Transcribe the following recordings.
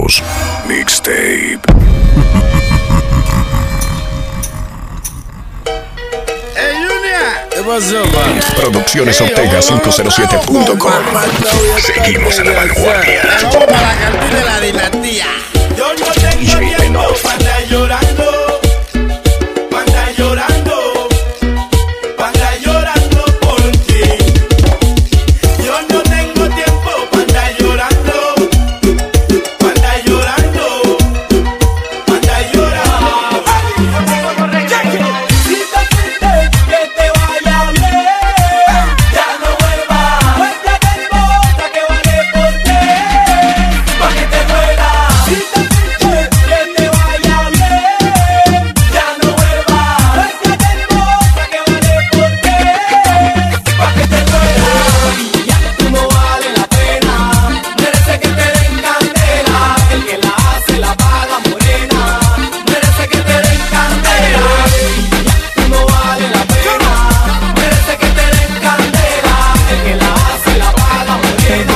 House Mixtape. ¿Qué pasó, man? Producciones Ortega 507.com. Seguimos a la vanguardia. Vamos para la cantina de la dinastía. Yo no tengo tiempo para andar llorando. Para andar llorando. Para andar llorando por ti. Yo no tengo tiempo para andar llorando. Para andar llorando. Para andar llorando. Si te fuiste, que te vaya bien. Ya no vuelvas. Cuéntate el bota que vale por ti. Pa' que te duela. Si te fuiste, que te vaya bien. Ya no vuelvas. Cuéntate el bota que vale por ti. Pa' que te duela. Ya que tú no vale la pena. Merece que te den candela. El que la hace la paga morena. Merece que te den candela. Ya que tú no vale la pena. Merece que te den candela. El que la hace la paga morena.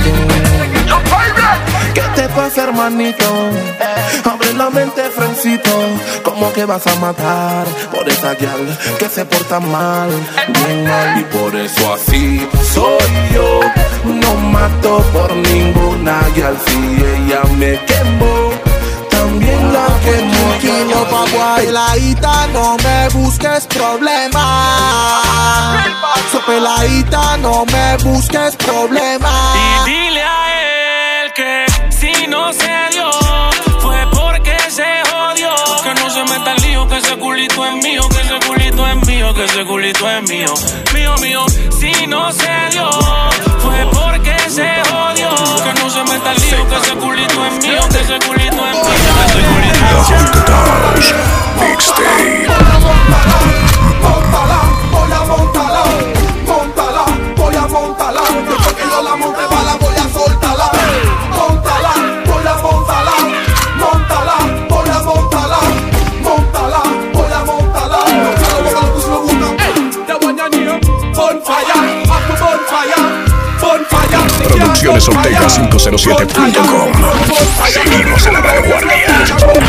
¿Qué te pasa, hermanito? Abre la mente, frencito. ¿Cómo que vas a matar por esa gal que se porta mal? Bien mal, y por eso así soy yo. No mato por ninguna gal. Si ella me quemó, también la quemó. Tranquilo, papá, peladita, no me busques problemas. So, peladita, no me busques problemas. Y dile a él que si no se dio fue porque se jodió. Que no se meta el lío, que ese culito es mío, que ese culito es mío, que ese culito es mío, mío, mío. Si no se dio fue porque se jodió. Que no se meta el lío, que ese culito es mío, que ese culito es mío, que ese culito es mío. Haunted House Mixtape. Móntala, voy a montarla. Móntala, voy a montarla. Después que yo la monte, la voy a soltarla. Móntala, voy a montarla. Móntala, voy a montarla. Móntala, voy a montarla. Bonfire, up to bonfire. Bonfire. Producciones Ortega 507.com. Seguimos a la vanguardia.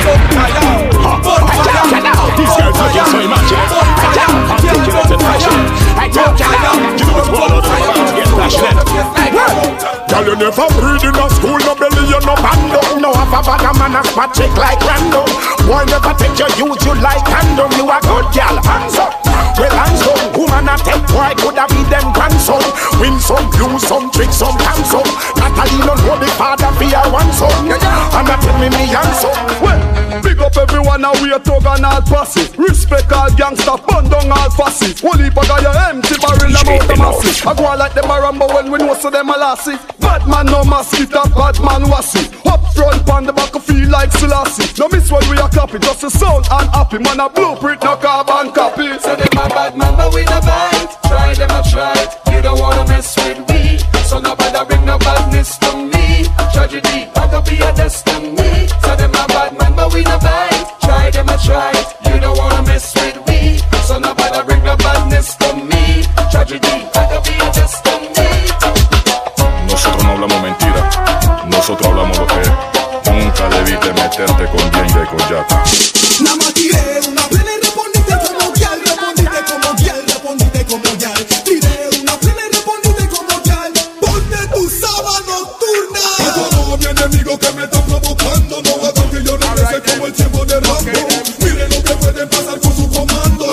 Girl, you never read in a school, no belly, you no bando. No have a bag of man, a spot chick like random. Boy, never take your youth, you like condom. You a good girl, hands up. Well, hands up. Woman a take boy, could have be them grandson. Win some, lose some, trick some, can some. Natalie no know the father be a one son. And that tell me and son. Well, big up everyone and we a thug and all posse. Respect all gangsta, burn down all fussy. Whole heap of guy a empty barrel about the massy. I go like them a rambo when we know so them a lassie. Bad man no mosquito, bad man wassy. Up front on the back feel like Selassie. No miss when we a copy, just a sound and happy. Man a blueprint, no carbon copy. So them a bad man but we no bite. Try them a try. You don't wanna mess with me. So nobody bring no badness to me. Tragedy, I could be a destiny. So them a bad man but we no bite. Try them a try. You don't wanna mess with me. So nobody bring no badness to me. Tragedy, I could be a destiny. Nosotros no hablamos mentira, nosotros hablamos lo que es. Nunca debiste meterte con Jenga y con Yata. Nada más tiré una plena y respondiste como guial. Respondiste como guial, respondiste como guial. Tiré una plena y respondiste como guial. Ponte tu sábana nocturna. A todos mi enemigo que me están provocando. No hagan que yo regrese como el tiempo de Rambo. Miren lo que pueden pasar con su comando.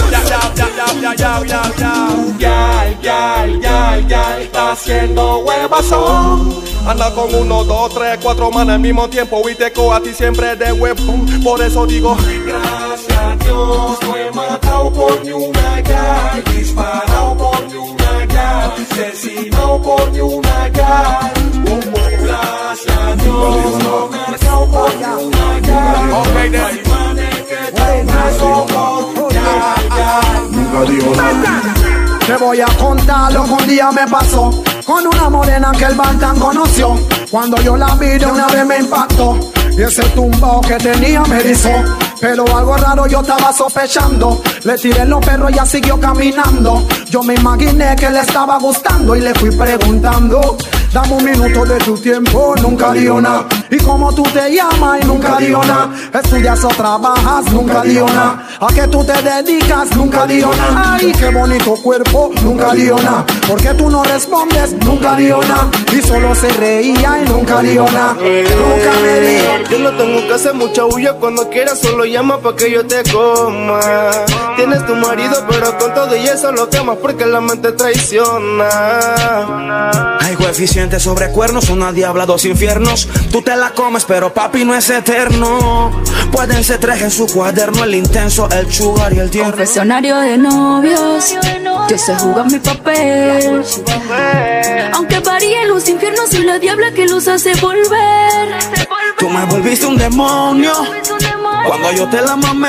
Ya está haciendo huevazón. Anda con 1, 2, 3, 4 manas al mismo tiempo. Y te cojo a ti siempre de huevón. Por eso digo, Gracias a Dios, no he matado por ni una gal. Disparado por ni una gal. Asesinado por ni una gal. Gracias a Dios, no he matado por ni una gal. okay, then. Hay manes que tengan como gal. Nunca digo nada. Te voy a contar lo que un día me pasó con una morena que el Bantan conoció. Cuando yo la vi de una vez me impactó y ese tumbao que tenía me erizó. Pero algo raro yo estaba sospechando. Le tiré los perros y ella siguió caminando. Yo me imaginé que le estaba gustando y le fui preguntando Dame un minuto de tu tiempo, nunca digo nada. Y como tú te llamas y nunca digo nada. Estudias o trabajas, nunca digo nada. A qué tú te dedicas, nunca digo nada. Ay, qué bonito cuerpo, nunca digo nada. ¿Por qué tú no respondes? Nunca digo nada. Y solo se reía y nunca digo nada. Nunca me dijo. Yo no tengo que hacer mucha bulla, cuando quieras solo llama pa' que yo te coma. Tienes tu marido pero con todo y eso lo quemas porque la mente traiciona. Hay coeficientes sobre cuernos, una diabla, dos infiernos. Tú te la comes pero papi no es eterno. Pueden ser tres en su cuaderno, el intenso, el sugar y el tierno. Confesionario de novios, yo sé jugar mi papel. Aunque varíen los infiernos y la diabla que los hace volver. Tú me volviste un demonio cuando yo te la mamé,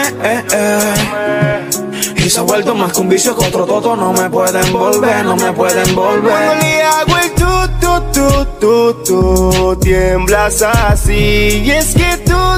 y se ha vuelto más que un vicio que otro toto. No me pueden volver, no me pueden volver. Cuando le hago el tú, tiemblas así. Y es que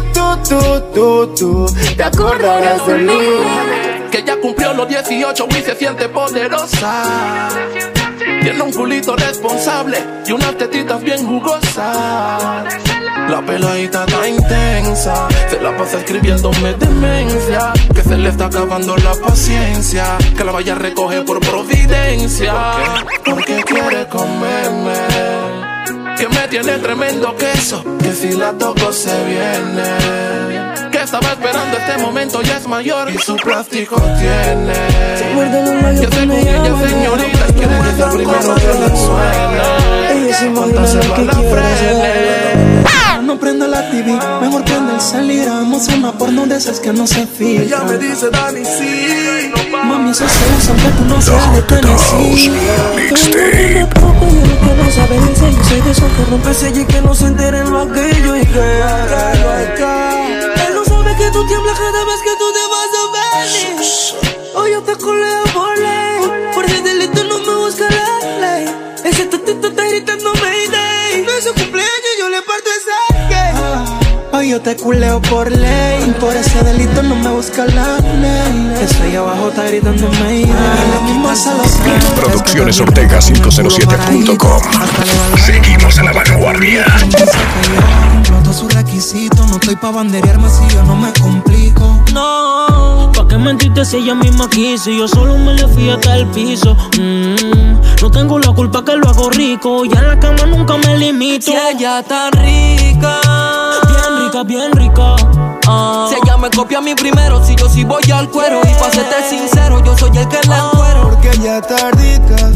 tú te acordarás de mí. Que ya cumplió los 18 y se siente poderosa. Tiene un culito responsable y unas tetitas bien jugosas. La peladita está intensa, se la pasa escribiéndome demencia. Que se le está acabando la paciencia, que la vaya a recoger por providencia. Porque quiere comerme, que me tiene tremendo queso, que si la toco se viene. Que estaba esperando este momento, ya es mayor y su plástico tiene. Que se con ella señorita, quiere que sea el primero que le suene. Cuando se va la frene. No prenda la TV, mejor prende el salir. Vamos a una porno de esas que no se filtra. Ella me dice Dani, sí. Mami, eso se usa aunque tú no seas de Tennessee. Mixtape. No saber en serio, soy de esos que rompe sello y que no se enteren lo aquello. Y que él no sabe que tú tiemblas cada vez que tú te vas a venir. Hoy yo te coleo por ley, por el delito no me busca la ley. Ese tatito está gritando Mayday. No es su cumpleaños, yo le parto esa gay. Hoy yo te culeo por ley, por ese delito no me busca la ley. Eso ahí abajo está gritando Mayday. Lo mismo hace los Producciones Ortega 507.com. Seguimos a la vanguardia. Noto su requisito, no estoy pa' banderear más si yo no me complico. No, pa' qué mentirte si ella misma quiso. Yo solo me le fui hasta el piso. No tengo la culpa que lo hago rico. Y en la cama nunca me limito. Si ella está rica, bien rica. Si ella me copia a mí primero, si yo sí voy al cuero. Y pa' serte sincero, yo soy el que la encuero. Porque ella está rica.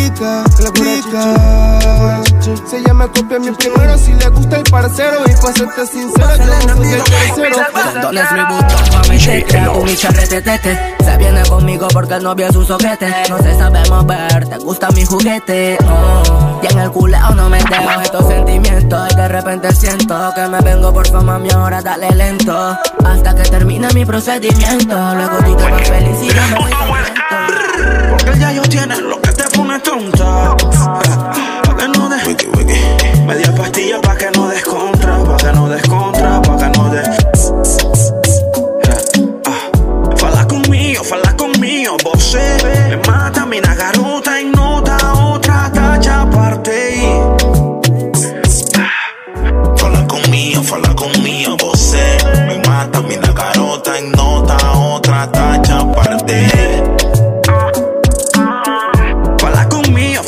Si ella me copia a mí primero, si le gusta el parcero. Y pa' serte sincero, yo no soy el tercero. ¿Dónde es mi botón pa' meterte? Tu bicha retetete. Se viene conmigo porque el novio es un soquete. No se sabe mover, te gusta mi juguete. Y en el culeo no me dejo estos sentimientos. Y de repente siento que me vengo por fama, mi ahora dale lento. Hasta que termine mi procedimiento. Luego tú te vas feliz y yo me voy contento. Porque ya yo tiene lo que te pone tonta. Pa' que no des media pastilla pa' que no des contra. Pa' que no des contra, pa' que no des. Fala conmigo, você me mata, mina garota en nota, otra tacha aparte. Fala conmigo, você me mata, mina garota en nota, otra tacha aparte. Fala conmigo,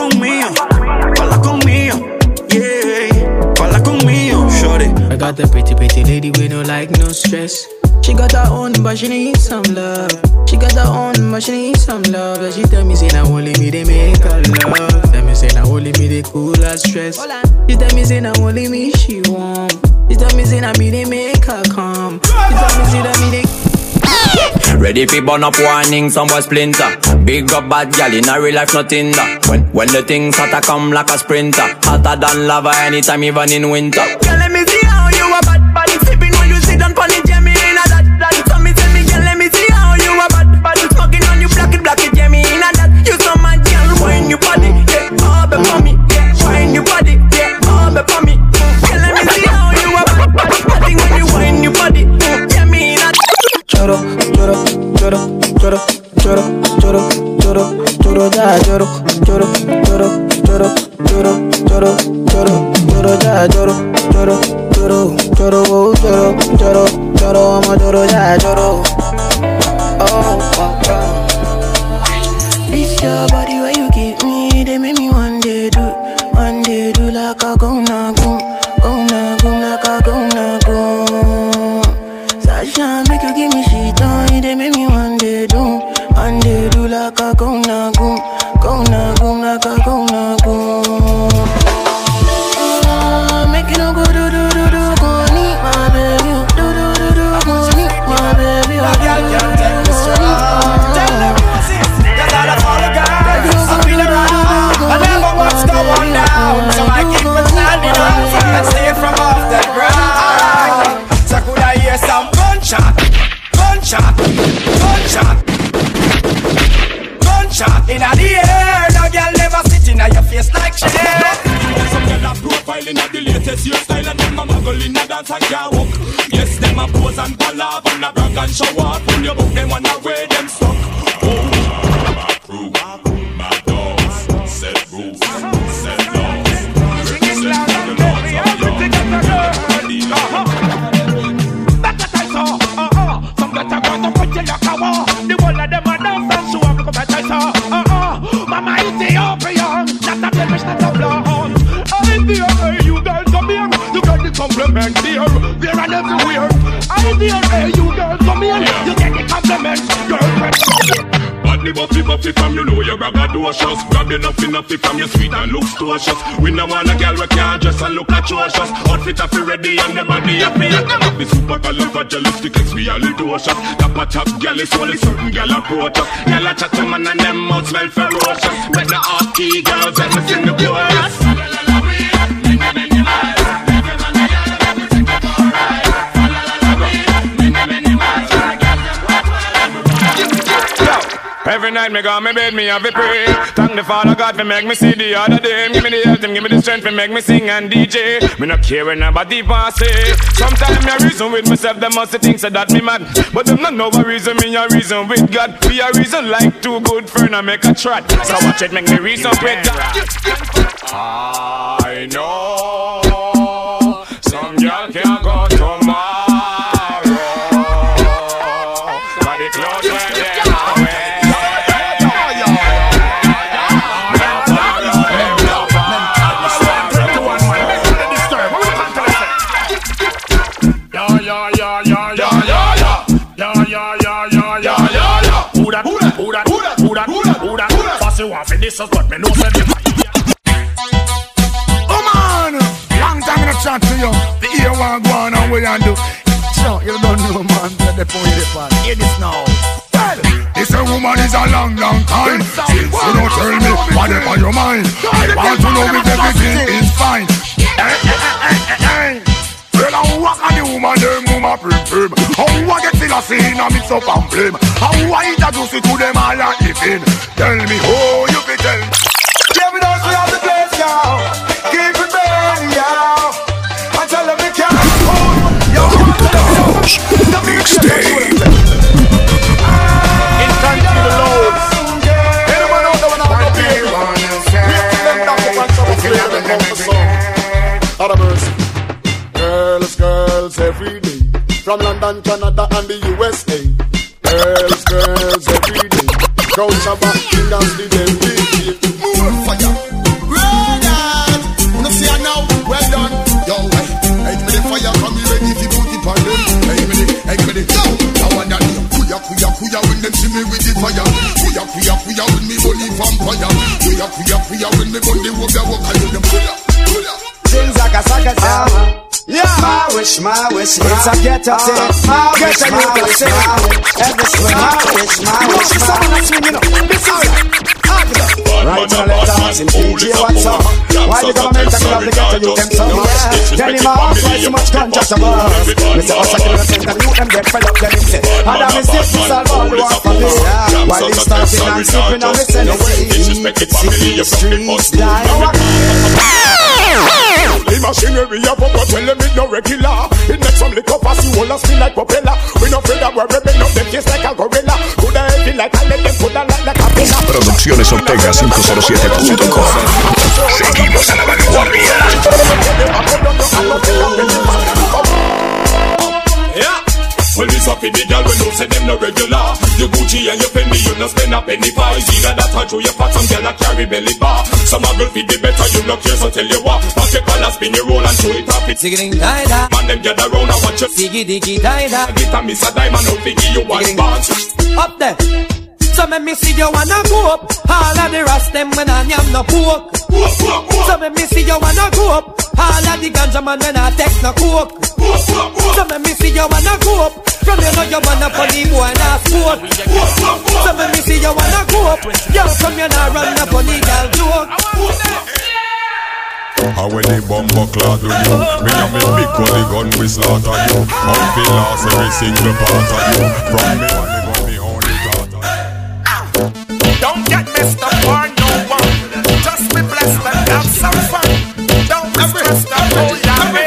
yeah. Fala conmigo, shorty. I got a pretty lady with no like no stress. She got her own, but she need some love. She got her own, but she need some love. And she tell me, say, now only me, they make her love. Tell me, say, now only me, they cool her stress. She tell me, say, now only me, she want. She tell me, say, now me, they make her come. She tell me, say, that me, they. Ready fi burn up warning, some boy splinter. Big up bad gal in a real life, nothing that. When the things hotter come like a sprinter. Hotter than lava anytime, even in winter. Girl, let me see how you a bad body sipping when you sit down pon it, yeah, me in a that. So me tell me, girl, let me see how you a bad body smoking on you, block it, yeah, me in a that. You so mad, girl, wine your body, yeah, all be for me, yeah, wine your body, yeah, all be for me. Girl, let me see how you a bad body when you wine your body, yeah, me in a. Choro, choro, choro, choro, choro, choro, choro, choro, da, choro, choro, choro, choro, choro, choro, ya lloro, lloro, lloro, lloro, lloro, lloro, lloro, vamos lloro, ya lloro. Oh, oh, oh. This your body where you give me, they make me one day do like a gonna go, like a gonna go. Sasha make you give me shit on, they make me one day do like a gonna go, like a gonna go. Make you no go do, go need my baby, do, go need my baby. Girl can't take me strong. Tell them cause I don't follow girls. I've been around, I never watch go on down, so I keep it standing up and stay from off the ground. So could I hear some gunshot, gunshot, gunshot, gunshot in the air? No girl never sitting on your face like shit. Some girl are profiling at the latest hairstyle and them a muggle in a dance and can't walk. Yes, them a pose and palaver and a brag and show off. When you book them on the way, them stuck. Oh, my crew, my dogs, set rules, set laws. Sing it loud and baby, everything is a girl. That's what I saw, some that are going to put you like a war. The whole of them are dance and show up like I saw, Mama Ethiopian, not a blemish, not a flaw. Hey, you girls come here, you get the compliment there and everywhere. Hey, you girls come here, you get the compliment, girlfriend. Badly buffy from you know you're braggadocious. Grab your nuffy from your sweet and looks cautious. We no want a girl we can't dress and look atrocious. Outfit happy ready and the body happy. The super califragilistic expialidocious. Top a top girl is only certain girl approach us. Girl a chat to man and them mouth smell ferocious. Bet the hot-key girls let me sing the chorus. Every night me go me bed, me have a pray. Thank the Father God for make me see the other day. Give me the health and give me the strength for make me sing and DJ. Me not care when nobody pass say. Sometimes me a reason with myself, them must think so that me mad. But them not know a reason, me a reason with God. Be a reason like two good friends and make a trot. So watch it make me reason with God. I know some girl can't go tomorrow. But the clothes where they this is what me know said. Oh man, long time in a chat to you. The ear one go on and we and do. So you don't know man, the point the part. Hear this now. Well, this a woman is a long time. Since you don't tell me what is on your mind, I want to know if everything is fine. Well, I walk on the woman, them woman prim. How I get till I see in a mix up and blame. How I introduce you to them all and living. Tell me, oh, you be tell me. Yeah, we don't see how the place, y'all. Keep it burning, y'all. I tell them we can't hold. The mixtape. Instant to the loads. Anyone out there when I'm up here? We have to let down the front of the play and come for some. Out of mercy. Girls every day. From London, Canada and the USA. Girls every day. Crown Shabba, Kingdoms, the day. Move fire. Brother, no see her now, well done. Yo, hey, me the fire, come ready to put it on them. Hey, me the, yo, I want that. Kuya, when them see me with the fire. Kuya, when me bully vampire. Kuya, when me bully walk, I do them. Kuya. Things like a saga. Yeah, my wish, it's a get up thing. Get a new wish, every swing, my wish. This is right on the dance in PG, what's up? Why the government taking up the ghetto, you them some? Tell him my house, why so much contract of us? Mr. Osa kill the center, you them get fed up, them say Adam is this, solve all the war for me. While they starting and sleeping on the city streets, die. The machinery of up, tell them it no regular. It makes some lick up as you all spin like propeller. We no afraid that we're ripping up them just like a gorilla. Could I feel like I let them put that like a pillar. Producciones Ortega 507.com. Seguimos a la vanguardia. penny pie. Either that or through your pot, some girl a carry belly bar. Some a girl feed the better, you no care, so tell you what. Pop your collar, spin your roll and show it up. It's Siggy-ding-die-da. Man, them gather round and watch you. Siggy-diggy-die-da. Get a miss a diamond, out to give you one bounce. Up there. So make me see you wanna go up. All of the rest them when I am no poke. So make me see you wanna go up. All of the ganja man when I take no coke. So make me see you wanna go up. From you know you wanna funny boy and a sport. So make me see you wanna go up. Yo, from you now run up on the girl joke. And when the bumper cloud do you, me and me big gully gun we slaughter you. Until lost every single part of you. From me one me gun me only daughter. Don't get messed up for no one. Just be blessed and have some fun. Don't be stressed out, oh yeah.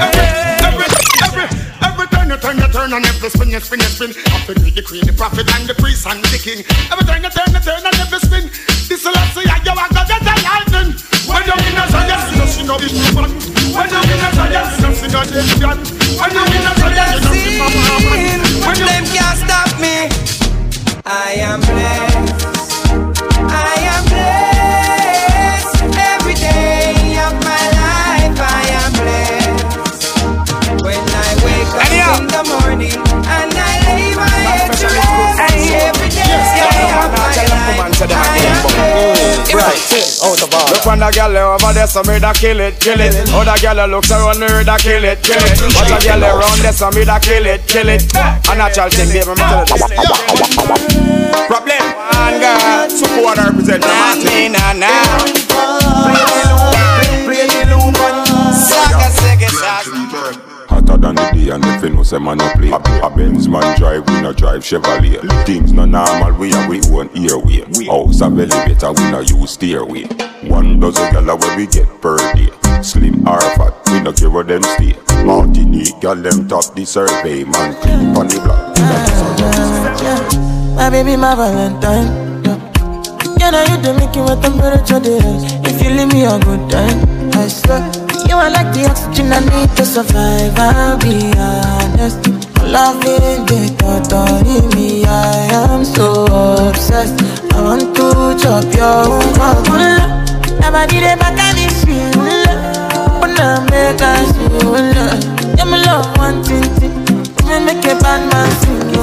Every turn and every spin, you spin, you spin. Up in the queen, the prophet and the priest and the king. Every turn and every spin. This is last year, you are gonna get the lightning. When you win a song, you see no big fun. When you win a song, you see no big fun. When you win a song, you see no big fun. When them can't stop me, I am blessed. I am blessed. Every day of my life I am blessed. When I wake up in the morning and I lay my head to rest, every day of my life I am blessed. Look when the girl over there, so me da kill it. Other girl looks around me, da kill it. But the girl around there, so me da kill it. A natural thing, baby, me tell you this. Problem, one girl, support her, represent the Martin and now. Play the loop, saga, saga. Hotter than the day and the fin was a man no play. A Benz man drive, we no drive Chevrolet. Things no normal, we have we own airway. House a elevator, we no use stairway. 1 dozen gala where we get per day. Slim or fat, we no care where them stay. Martinique, gal them top the survey. Man clean on the block. My baby, my Valentine. Yeah, now you do make you a temperature days. If you leave me a good time, I swear. You are like the oxygen I need to survive, I'll be honest. Loving the thought of me, I am so obsessed. I want to chop your own. Never did it back and it's real. When I make us feel. Yeah, my love one thing. Me make a bad man sing.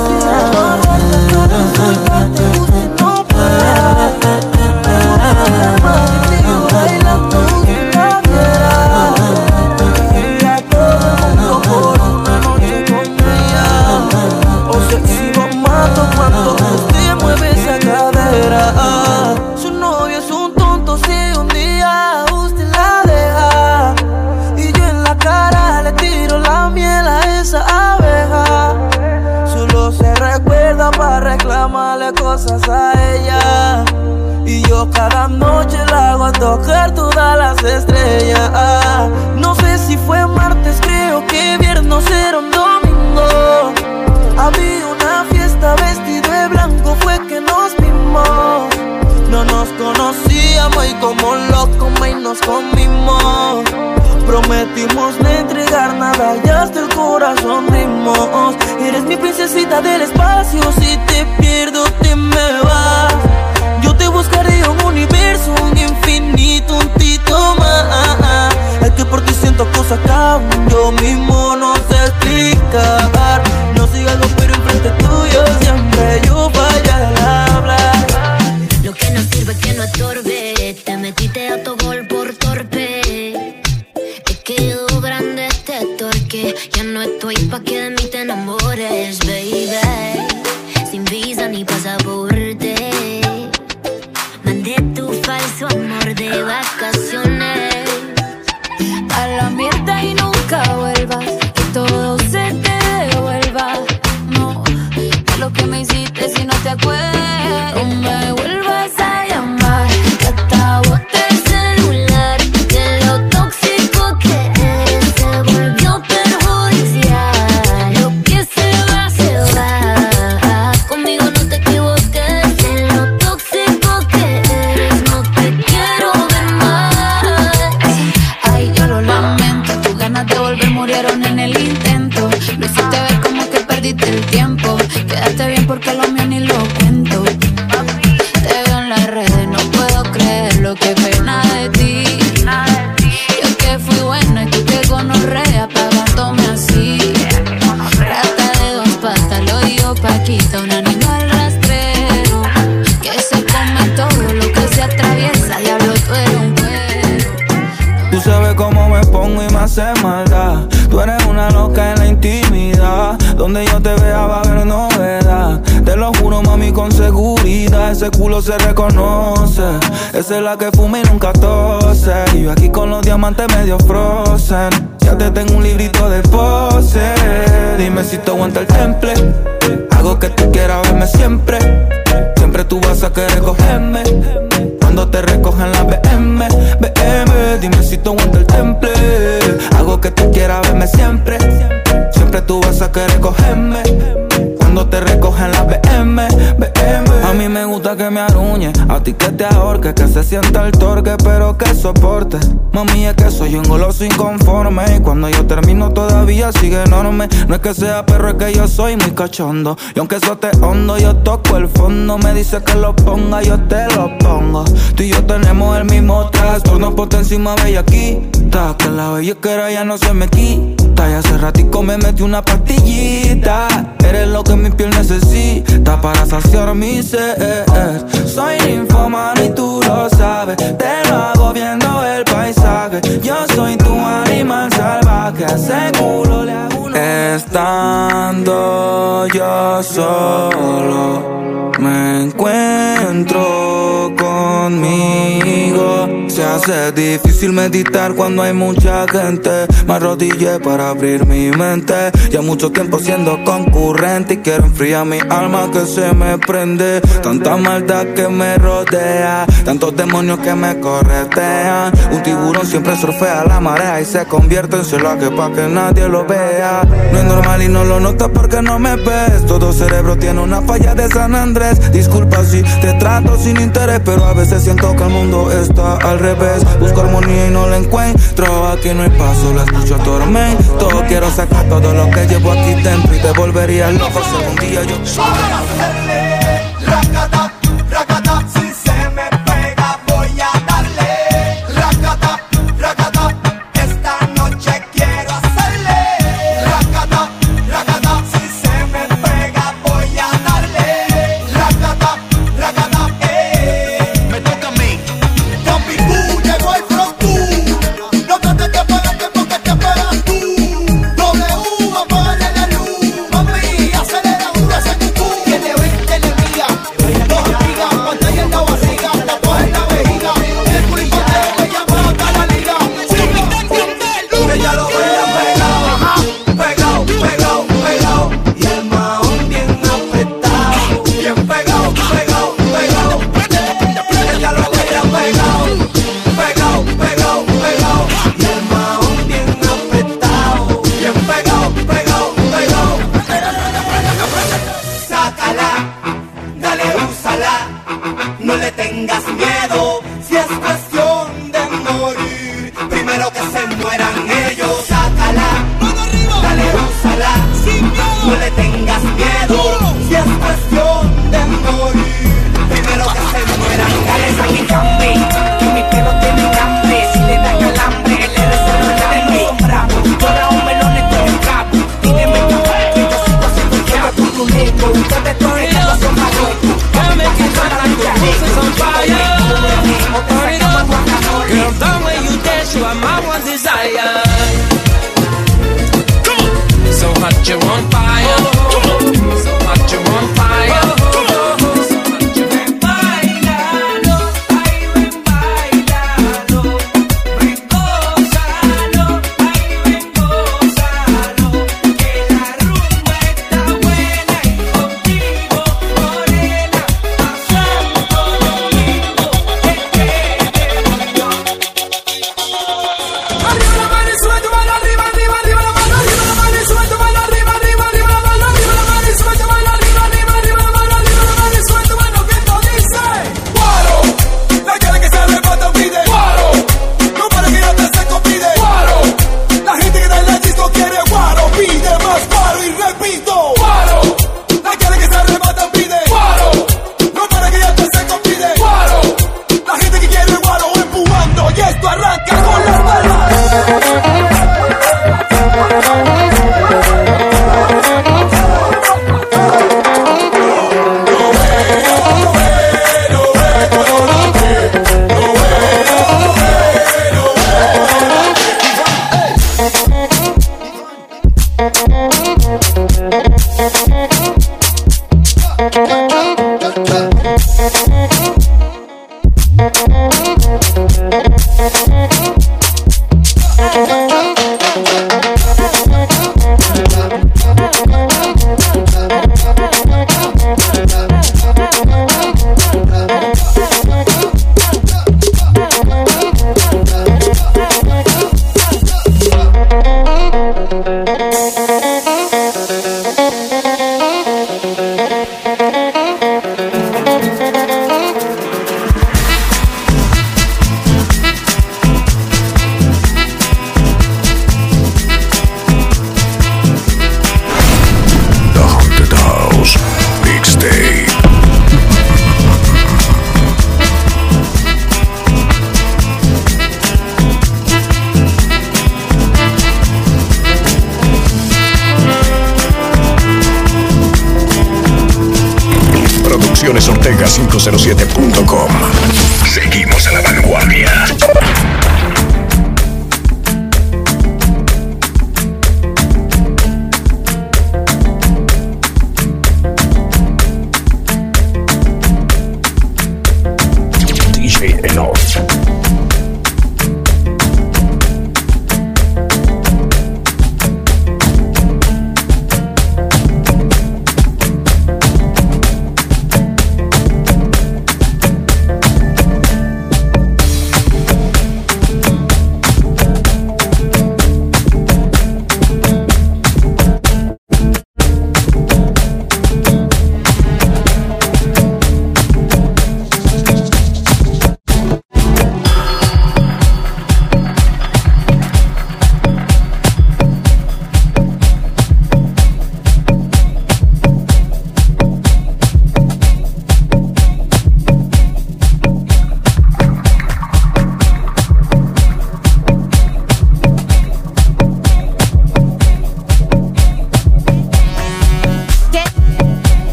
Su novio es un tonto si un día usted la deja. Y yo en la cara le tiro la miel a esa abeja. Solo se recuerda para reclamarle cosas a ella. Y yo cada noche la hago a tocar todas las estrellas. No sé si fue martes, creo que viernes era un domingo. Había una fiesta vestido de blanco, fue que nos vimos. No nos conocíamos y como locos y nos comimos. Prometimos no entregar nada y hasta el corazón rimos. Eres mi princesita del espacio, si te pierdo te me vas. Yo te buscaré un universo, un infinito, un tito más. Es que por ti siento cosas que aún yo mismo no sé explicar. No sigas lo pero enfrente tuyo siempre yo falla el hablar. Lo que no sirve que no estorbe. Te metiste a tu gol por torpe. Te quedó grande este torque. Ya no estoy pa' que de mí te enamores, baby. Sin visa ni pasaporte. Mandé tu falso amor de vacaciones a la mierda y nunca vuelvas. Que todo se te devuelva. No, es lo que me hiciste si no te acuerdas. No me vuelvas a llamar, que hasta boté el celular. De lo tóxico que eres se volvió perjudicial. Lo que se va se gonorrea pagándome así. Rata de dos patas, lo digo Paquita, un animal rastrero que se come todo lo que se atraviesa. Diablo, tú eres un cuero. Tú sabes cómo me pongo y me hace maldad. Tú eres una loca en la intimidad. Donde yo te vea va a haber novedad. Te lo juro, mami, con seguridad. Ese culo se reconoce. Esa es la que fuma y nunca tose. Y yo aquí con los diamantes medio frozen. Ya te tengo un librito de pose. Dime si te aguanta el temple. Hago que tú quieras verme siempre. Siempre tú vas a querer cogerme. Cuando te recojan la BM. Dime si te aguanta el temple. Hago que tú quieras verme siempre. Siempre tú vas a querer cogerme. Cuando te recogen la BM. A mí me gusta que me aruñe, a ti que te ahorque, que se sienta el torque, pero que soporte. Mami, es que soy un goloso inconforme. Y cuando yo termino todavía sigue enorme. No es que sea perro, es que yo soy muy cachondo. Y aunque eso te hondo, yo toco el fondo. Me dice que lo ponga, yo te lo pongo. Tú y yo tenemos el mismo trastorno, ponte encima bellaquita, que la bellaquera ya no se me quita. Y hace ratico me metí una pastillita. Eres lo que mi piel necesita para saciar mi sed. Soy ninfómano y tú lo sabes. Te lo hago viendo el paisaje. Yo soy tu animal salvaje. Ese culo le hago una... Estando yo solo, me encuentro conmigo. Se hace difícil meditar cuando hay mucha gente. Me arrodillé para abrir mi mente. Ya mucho tiempo siendo concurrente y quiero enfriar mi alma que se me prende. Tanta maldad que me rodea, tantos demonios que me corretean. Un tiburón siempre surfea la marea y se convierte en celaje pa' que nadie lo vea. No es normal y no lo notas porque no me ves. Todo cerebro tiene una falla de San Andrés. Disculpa si te trato sin interés, pero a veces siento que el mundo está al revés. Busco armonía y no la encuentro. Aquí no hay paso, la escucho tormento. Quiero sacar todo lo que llevo aquí dentro y te volvería loco si algún día yo... Racata, racata, si se me pega voy a darle. Racata, racata, esta noche quiero hacerle. Racata, racata, si se me pega voy a darle. Racata, racata, me toca a mí. Papi, llegó el frontu. No trates de pegarte porque te pegas tú. W, apaga la luz. Mami, acelera un desayuno. Tiene 20 energía. Dos amigas, pantalla en la barriga. Tatuaje en la vejiga. El culipateo me llama hasta la liga. Que ya lo vean pegado. Pegado, pegado, pegado. Y el mahón bien apretado. Bien pegado, pegado, pegado. Que ya lo vean pegado. Pegado, pegado, pegado. Y el mahón bien apretado. Bien pegado, pegado, pegado. Sácala, dale, úsala. No le tengas miedo. Si es cuestión de morir, primero que se mueran ellos. Sácala, dale, úsala. No le tengas miedo. Si es cuestión de morir, primero que se mueran ellos. Aquí cambi, que mi pelo tiene cambi. Si le da calambre, le resuelvo el cambi. Son bravos, ahora un melón es todo un cabo. Pídeme café, que yo sigo haciendo el cabo. Tú no lego, ustedes todos ellos son malos. Girl, the way you dance, you are my one desire. So hot you're on fire. So hot you're on fire. So hot you're on bailalo, ay ven bailalo, ven gózalo, ay ven gózalo, que la rumba está buena y contigo morena, pasando domingo, Arriba la mano y sube tu mano arriba, arriba, arriba la mano, arriba la mano y sube tu mano arriba, arriba, arriba. radio507.com. Seguimos a la vanguardia. DJ Enough.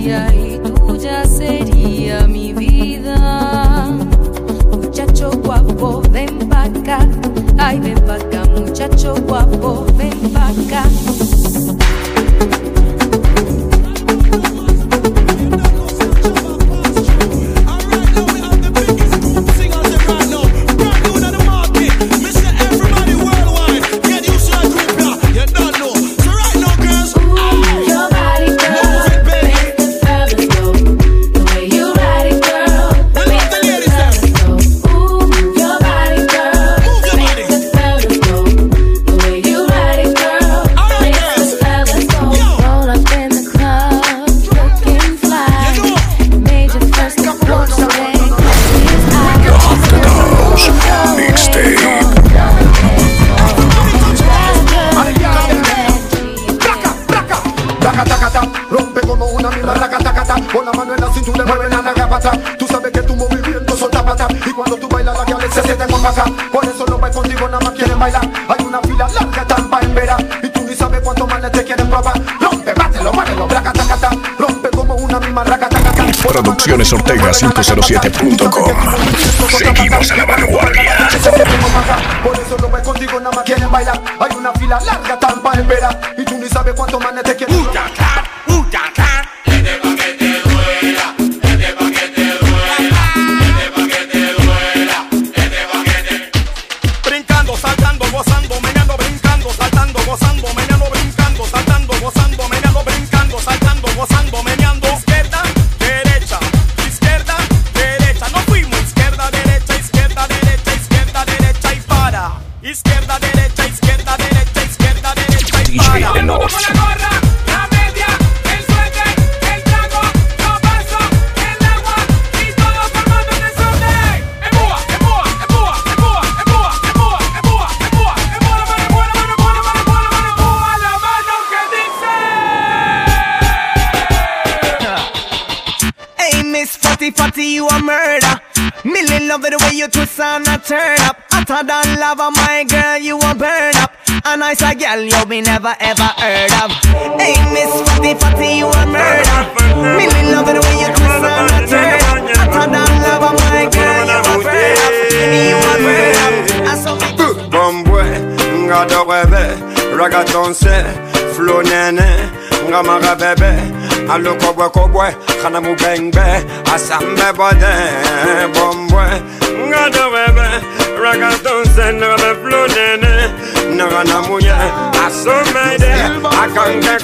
mía y tuya sería mi vida. Muchacho guapo, ven pa' acá. Ay, ven pa' acá, muchacho guapo, ven pa' acá. Rompe como una misma racatacata. Con la mano en la cintura mueve la ragapata. Tú sabes que tu movimiento son tapata. Y cuando tú bailas la que se siente con vaca. Por eso no vais contigo, nada más quieren bailar. Hay una fila larga, tampa en vera. Y tú ni sabes cuántos manes te quieren probar. Rompe, bátelo, muévelo, racatacata. Rompe como una misma racatacata. Producciones Ortega 507.com. Seguimos a la vanguardia. Por eso no vais contigo, nada más quieren bailar. Hay una fila larga, tampa en vera. Y tú ni sabes cuántos manes te quieren probar. Fatty, you a murder. Million love it the way you twist and I turn up. Hotter than lava, my girl, you a burn up. A nice a girl you be never ever heard of. Hey, Miss Fatty, you a murder. Million love it the way you twist and I turn up. Hotter than lava, my girl, you a burn up. You a burn up. I saw me. Bombwe, ngada webe, ragaton se, flow nene, ngamara bebe. Allo kobwe, khana mu bengbe, asambe bode, bombwe, ngada webe, ragaton se, ngame flow nene, ngana muye, asomede, akange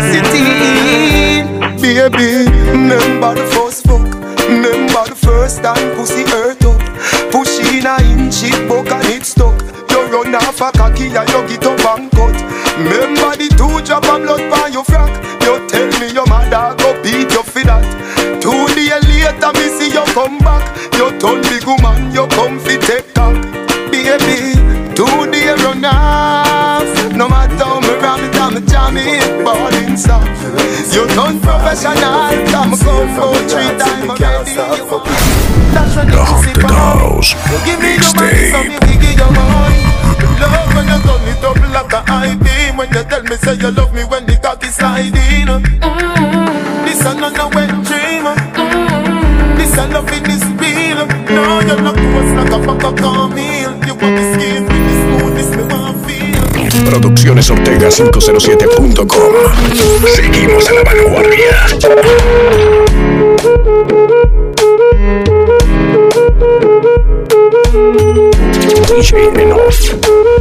kwale. Baby, remember the first fuck, remember the first time pussy hurt up, push in a inch, it broke and it stuck. You run off a cocky and you get up and cut. Remember the 2 drop of blood on your frack. You tell me your mother go beat you for that. 2 days later me see you come back. You turn big woman, you come fi take cock. Baby, 2 days run off. No matter how me ram it, I'm jamming, balling soft. You turn professional, come for 3 times already. That's when you see House give me your money, so me give you money. Love when you turn it up like a ID. When you tell me say you love me when the cock is sliding. This a none a wet dream. This a love in this real. No, you're not close like a fuck a meal. You want the skin with the smoothness me want feel. Producciones Ortega 507.com. Seguimos a la vanguardia. DJ Enough.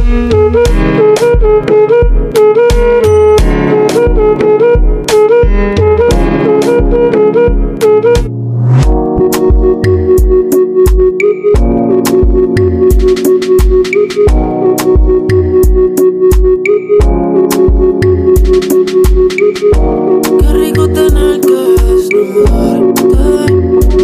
Qué rico tener que desnudarte.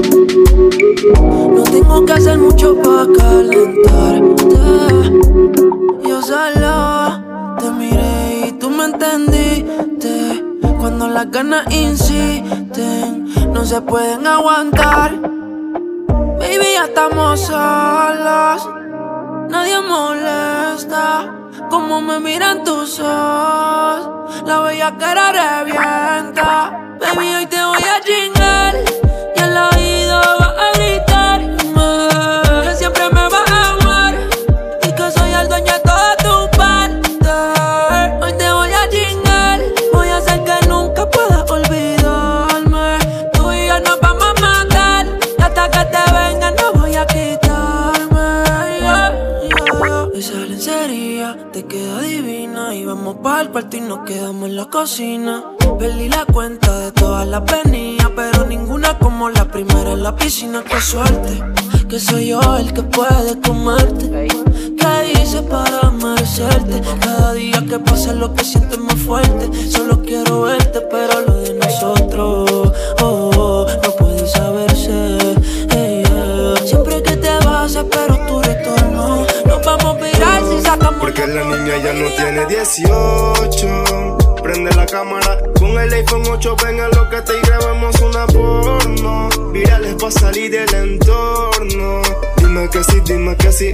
No tengo que hacer mucho pa' calentarte. Yo solo te miré y tú me entendiste. Cuando las ganas insisten, no se pueden aguantar. Baby, ya estamos solos. nadie molesta como me miran tus ojos. La bellaquera revienta. Baby, hoy te voy a chingar y al oído vas a gritarme que siempre me vas a amar y que soy el dueño de toda tu parte. Hoy te voy a chingar, voy a hacer que nunca puedas olvidarme. Tú y yo nos vamos a matar y hasta que te venga no voy a quitarme. Esa lencería te queda divina y vamos pa'l cuarto y nos quedamos en la cocina. Perdí la cuenta de todas las venidas, pero ninguna como la primera en la piscina. Qué suerte, que soy yo el que puede comerte. ¿Qué hice para merecerte? Cada día que pasa lo que siento es más fuerte. Solo quiero verte, pero lo de nosotros no puede saberse. Siempre que te vas espero tu retorno. Nos vamos a virar si sacamos. Porque la niña ya no tiene 18. Prende la cámara con el iPhone 8, ven a lo que te grabamos una porno. Virales pa' salir del entorno. Dime que sí,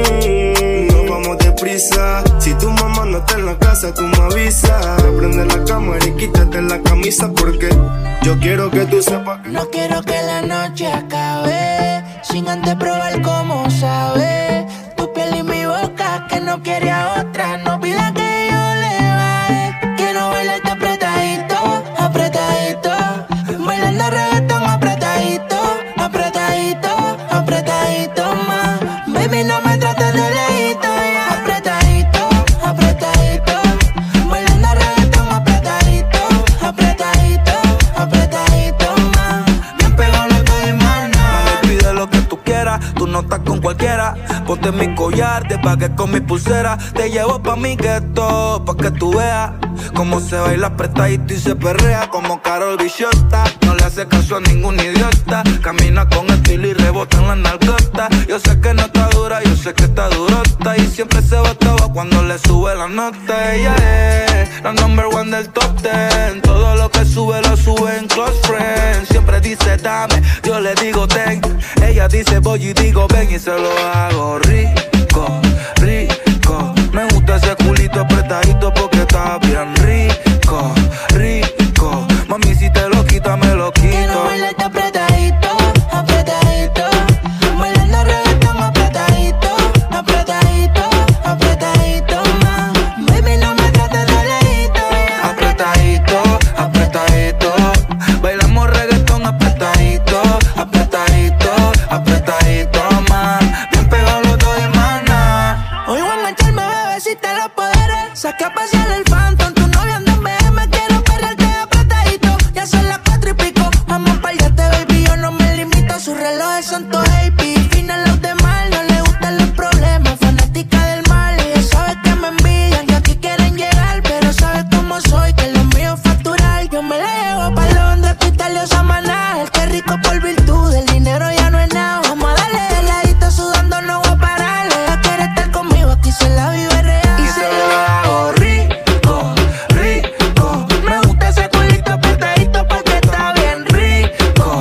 nos vamos deprisa. Si tu mamá no está en la casa, tú me avisas. Prende la cámara y quítate la camisa porque yo quiero que tú sepas que no quiero que la noche acabe sin antes probar cómo sabe tu piel y mi boca, que no quiere a otra. No pida que yo le baje. Quiero bailarte apretadito, apretadito. Bailando reggaetón apretadito, apretadito, apretadito más. Baby, no me trates de lejito, apretadito, apretadito. Bailando reggaetón apretadito, apretadito, apretadito más. Bien pegado lo que demanda. Mami, pide lo que tú quieras, tú no estás con cualquiera. Ponte mi collar, te pagué con mi pulsera. Te llevo pa' mi gueto, pa' que tú veas cómo se baila apretadito y se perrea como Karol Bichota. No le hace caso a ningún idiota. Camina con estilo y rebota en la nalgota. Yo sé que no está dura, yo sé que está durota. Y siempre se botaba cuando le sube la nota. Ella es la number one del top 10. Todo lo que sube lo sube en Close Friends. Siempre dice dame, yo le digo ten. Ella dice voy y digo ven y se lo hago rico, rico. Me gusta ese culito apretadito porque está bien rico, rico. Mami, si te lo quita, me lo quito. Quiero bailarte apretadito, apretadito. Bailando reggaetón apretadito, apretadito, apretadito más. Baby, no me trates de lejito. Apretadito, apretadito. Bailamos reggaetón apretadito, apretadito, apretadito más. Bien pegado los dos hermanas. Hoy voy a engancharme, bebecita, los poderes. Saqué a pasear el Phantom, tu novia anda en BM. Quiero perrearte apretadito, ya son las 4 y pico. Vamos pa'l yate, baby, yo no me limito. Sus relojes son todos AP, fina los demás. No le gustan los problemas, fanática del mal. Ella sabe que me envidian y aquí quieren llegar, pero sabe cómo soy, que lo mío es facturar. Yo me la llevo pa' Londres, Hospital o Samaná. El que es rico por virtud, el dinero ya no es nada. Vamos a darle de ladito, sudando no voy a parar. Ella quiere estar conmigo, aquí se la vive real. Y se lo hago rico, rico. Me gusta ese culito apretadito porque está bien rico,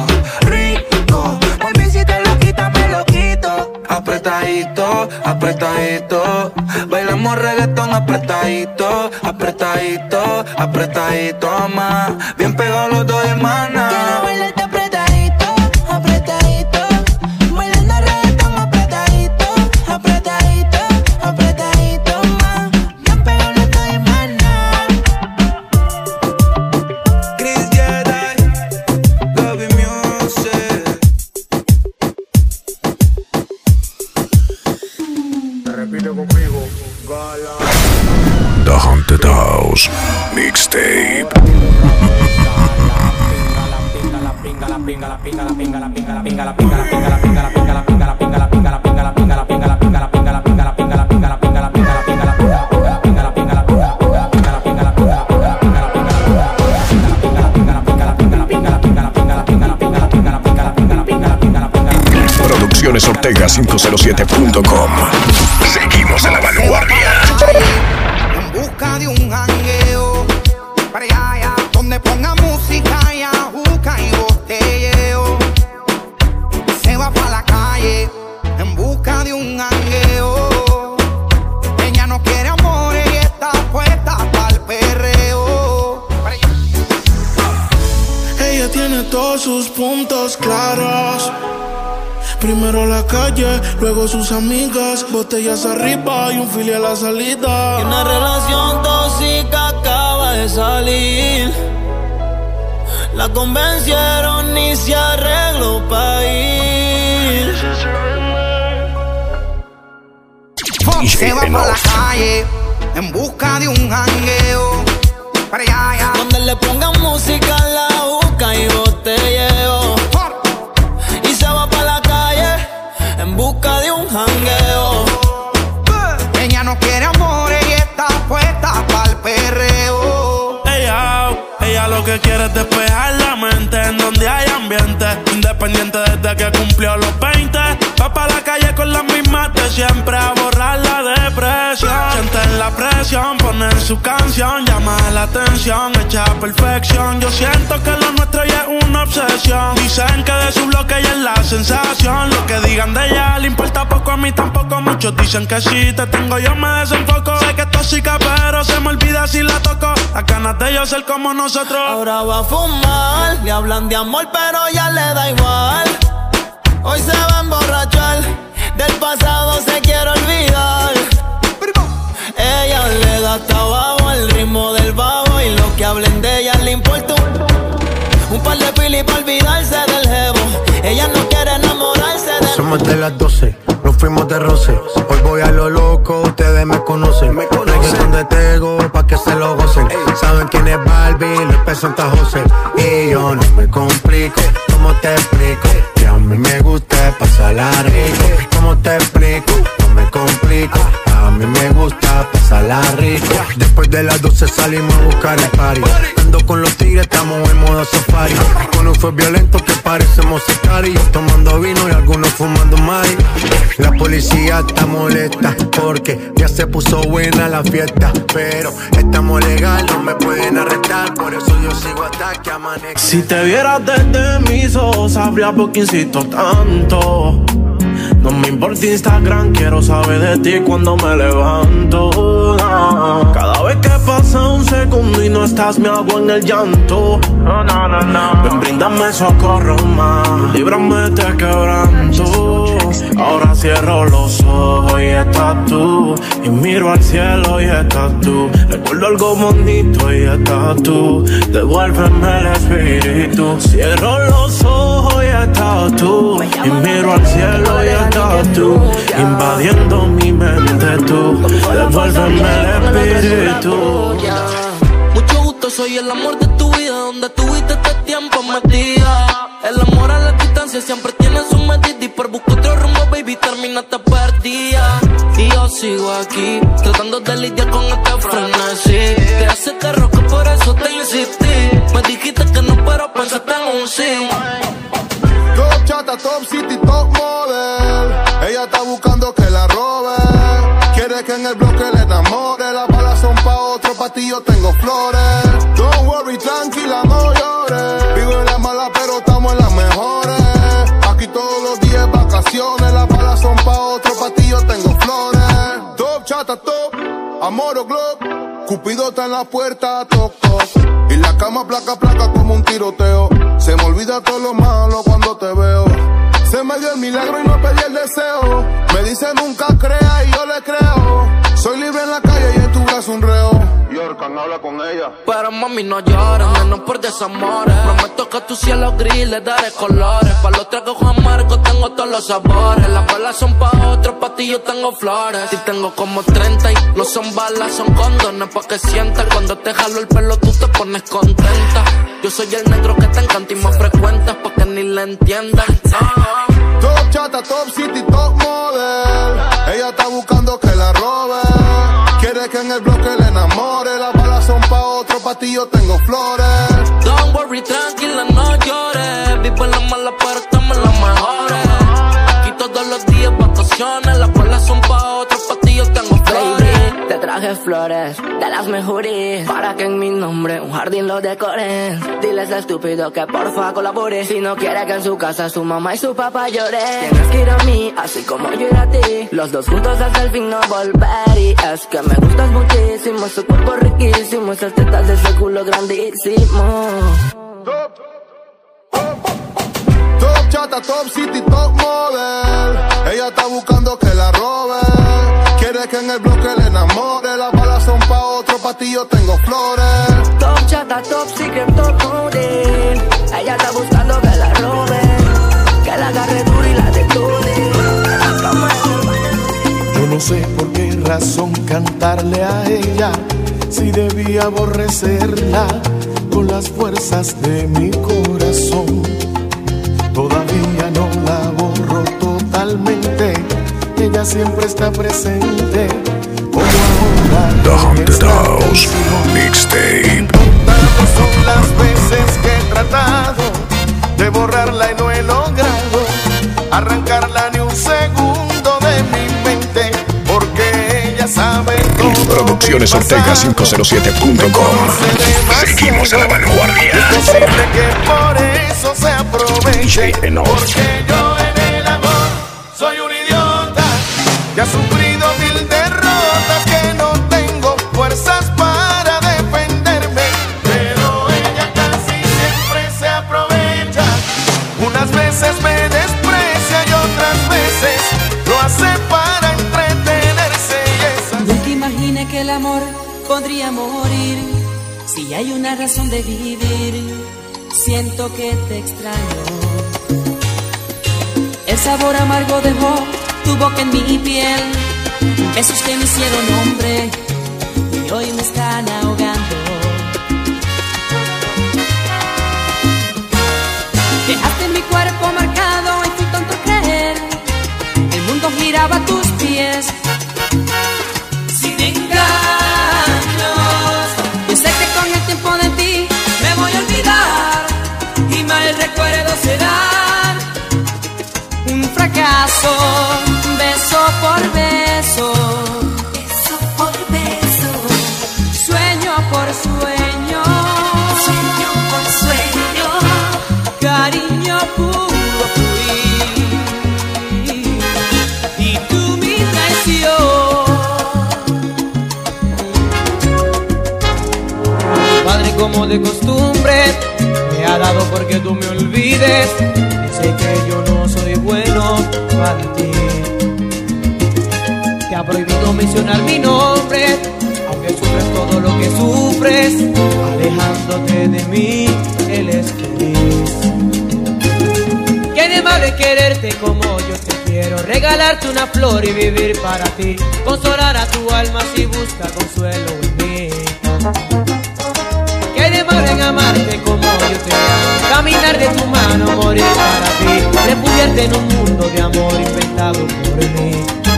rico. Mami, si te lo quitas, me lo quito. Apretadito, apretadito. Bailamos reggaetón apretadito, apretadito, apretadito más. Bien pegados los dos hermanas. Quiero bailarte apretadito, apretadito. Bailando reggaetón apretadito, apretadito, apretadito más. Bien pegado los dos hermanas. Chris Jedi, Love Music. repite conmigo, Gala. The Haunted House Mixtape. Produccionesortega507.com. Seguimos a la vanguardia. En busca de un jangueo para allá, donde ponga música y ajuca y botelleo. Se va para la calle en busca de un jangueo sus puntos claros. Primero la calle, luego sus amigas, botellas arriba y un fili a la salida. Y una relación tóxica acaba de salir. La convencieron y se arregló pa' ir. Se va por la calle en busca de un jangueo. Para allá. Donde le pongan música, la busca y botelleo. Y se va para la calle en busca de un jangueo. Ella no quiere amores y está puesta pa'l perreo. Ella lo que quiere es despejar la mente en donde hay ambiente. Independiente desde que cumplió los 20. Va pa' la calle con las mismas de siempre a borrar la depresión. Sienten la presión, poner su canción, llama la atención, hecha perfección. Yo siento que lo nuestro ya es una obsesión. Dicen que de su bloque ya es la sensación. Lo que digan de ella le importa poco, a mí tampoco. Muchos dicen que si te tengo yo me desenfoco. Sé que es tóxica pero se me olvida si la toco. Las ganas de yo ser como nosotros. Ahora va a fumar, le hablan de amor pero ya le da igual. Hoy se va a emborrachar, del pasado se quiere olvidar. Ella le da hasta abajo el ritmo del bajo. Y lo que hablen de ella le importa un par de pili para olvidarse del jevo. Ella no quiere enamorarse de... Somos de las 12, nos fuimos de roce. Hoy voy a lo loco, ustedes me conocen. Reggaetón de Tego, pa' que se lo gocen. Saben quién es Barbie, López Santa José. Y yo no me complico, ¿cómo te explico? Que a mí me gusta pasarla rico. ¿Cómo te explico? No me complico. A mí me gusta pasarla rico. Después de las 12 salimos a buscar el party. Ando con los tigres, estamos en modo safari. Con un fue violento que parecemos sicarios. Tomando vino y algunos fumando mari. La policía está molesta porque ya se puso buena la fiesta. Pero estamos legal, no me pueden arrestar. Por eso yo sigo hasta que amanezca. Si te vieras desde mis ojos, sabrías por qué insisto tanto. No me importa Instagram, quiero saber de ti cuando me levanto. Cada vez que pasa un segundo y no estás, me hago en el llanto. Ven, bríndame socorro más, líbrame de quebranto. Ahora cierro los ojos y estás tú. Y miro al cielo y estás tú. Recuerdo algo bonito y estás tú. Devuélveme el espíritu. Cierro los ojos y estás tú. Y miro al cielo y estás tú. Invadiendo mi mente tú. Devuélveme el espíritu. Mucho gusto, soy el amor de tu vida. Donde tuviste este tiempo metida. El amor a la distancia siempre tiene su medida. Y por buscar otro rumbo, baby, terminaste perdida. Y yo sigo aquí, tratando de lidiar con este frenesí. Te hace terror que por eso te insistí. Me dijiste que no, pero pensaste en un sí. Top chata, top city, top model. Ella está buscando que la robe. Quiere que en el bloque le enamore. Las balas son pa' otro, pa' ti yo tengo flores. Don't worry, tranquila, no llores. Vivo en las malas, pero estamos en las mejores. Aquí todos los días vacaciones. Las balas son pa' otro, pa' ti yo tengo flores. Top chata, top, amor o glob. Cupido está en la puerta, toc, toc. Y la cama placa, placa como un tiroteo. Se me olvida todo lo malo cuando te veo. Se me dio el milagro y no pedí el deseo. Me dice nunca crea y yo le creo. Soy libre en la calle y en tu brazo un reo. Yorkan, habla con ella. Pero mami no llores, menos por desamores. Prometo que a tu cielo gris le daré colores. Pa' los tragos amargos tengo todos los sabores. Las balas son pa' otros, pa' ti yo tengo flores. Y tengo como 30 y no son balas, son condones. Pa' que sientas cuando te jalo el pelo tú te pones contenta. Yo soy el negro que te encanta y más frecuentes pa' que ni le entiendan. Top chata, top city, top model. Ella está buscando que la robe. Quiere que en el bloque le enamore. Las balas son pa' otro, pa' ti yo tengo flores. Don't worry, tranquila, no llores. Vivo en las malas, pero estamos en las mejores. Aquí todos los días vacaciones. Las balas son pa' otro, pa' ti yo tengo flores. Baby, te traje flores de las mejores para que en mi nombre un jardín lo decoren. Diles al estúpido que porfa colabore. Si no quiere que en su casa su mamá y su papá lloren. Tienes que ir a mí, así como yo ir a ti. Los dos juntos hasta el fin no volver. Y es que me gustas muchísimo. Su cuerpo riquísimo, esas tetas de ese culo grandísimo. Top, top, chata, top city, top model. Ella está buscando que la robe. Quiere que en el bloque le enamore. Las balas son pa' otro, pa' ti yo tengo flores. Top chata, top secret, top model. Ella está buscando que la robe, que la agarre duro y la detone. Yo no sé por qué razón cantarle a ella, si debía aborrecerla con las fuerzas de mi corazón. Todavía no la borro totalmente, ella siempre está presente, como ahora. The Haunted House Mixtape. Contadas son las veces que he tratado de borrarla y no he logrado arrancarla ni un segundo de mi mente, porque ella sabe todo. Producciones Ortega 507.com. Seguimos a la vanguardia. Es posible que por eso se aproveche, porque yo en el amor soy un idiota que ha sufrido 1000 derrotas, que no tengo fuerzas para defenderme, pero ella casi siempre se aprovecha. Unas veces me desprecia y otras veces lo hace para entretenerse, y esa... Nunca imaginé que el amor podría morir. Si hay una razón de vivir, siento que te extraño. El sabor amargo dejó tu boca en mi piel, besos que me hicieron hombre y hoy me están ahogando. Dejaste mi cuerpo marcado y fui tonto a creer el mundo giraba a tus pies. Sin engaños, yo sé que con el tiempo de ti me voy a olvidar y mal recuerdo será un fracaso, beso por beso, beso por beso, sueño por sueño, sueño por sueño, cariño puro fui y tú mi traición. Padre, como de costumbre me ha dado porque tú me olvides. Dice que yo no soy bueno para ti. Te ha prohibido mencionar mi nombre, aunque sufres todo lo que sufres. Alejándote de mí, él es feliz. ¿Qué de malo es quererte como yo te quiero? Regalarte una flor y vivir para ti. Consolar a tu alma si busca consuelo en mí. ¿Qué de malo en amarte como yo te amo? Caminar de tu mano, morir para ti. Refugiarte en un mundo de amor inventado por mí.